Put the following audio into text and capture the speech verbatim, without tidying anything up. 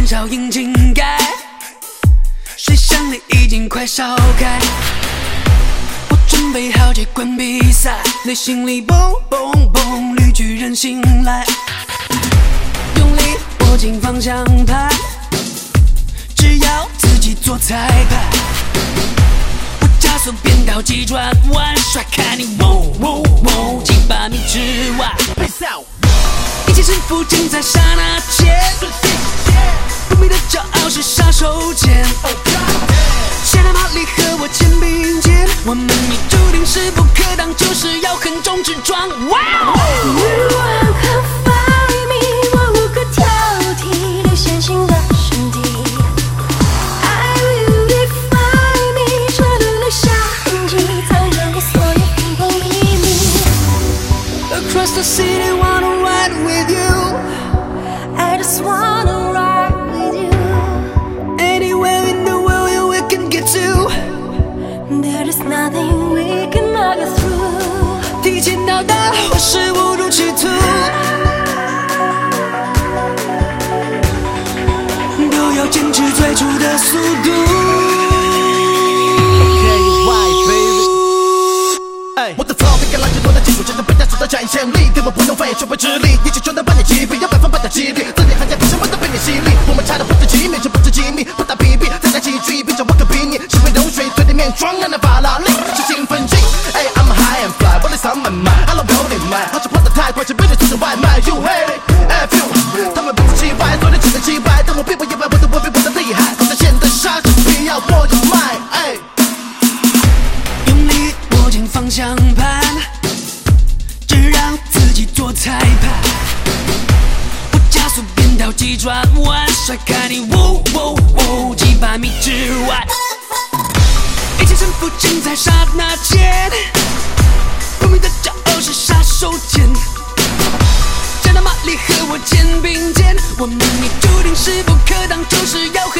燃烧引擎盖，水箱里已经快烧开。我准备好接管比赛，内心里蹦蹦蹦，绿巨人醒来，用力握紧方向盘，只要自己做裁判。我加速变道急转弯，甩开你，喔喔喔，几百米之外。一切胜负尽在刹那间，不灭的骄傲是杀手锏。现在马力和我肩并肩，我们已注定势不可挡，就是要横冲直撞。哇！ 欲望和发明，我无可挑剔，流线型的身体。I will define me， 车轮留下痕迹，藏着我所有疯狂秘密。 Across the city, wanna ride with you. I just wanna ride with you. Anywhere in the world we can get to. There is nothing we cannot get through. 提前到达或是误入歧途，都要坚持最初的速度。 我的 flow 比橄榄枝多的技术，真的被大手的展现力，根本不用翻译学会直立，一起就能把你击毙，要百分百的激励，字里行间什么都被你吸力，我们差的不止几米，这不止几米，不打比比，再加几句，比着我可比你，心被流水，对立面装满了法拉利，是兴奋剂。哎 ，I'm high and fly， 玻璃上满满 ，I love 有你卖，好像跑得太快，是被你送成外卖。You hate it，F you， 他们不是气外，昨天只能击败，但我并不意外，我的我比我的厉害，在线的杀手必要我有卖。哎， 用力握紧方向盘，只让自己做裁判。我加速变道急转弯，甩开你，喔喔喔，几百米之外。一切胜负尽在刹那间，不灭的骄傲是杀手锏。加大马力和我肩并肩，我们已注定势不可挡，就是要。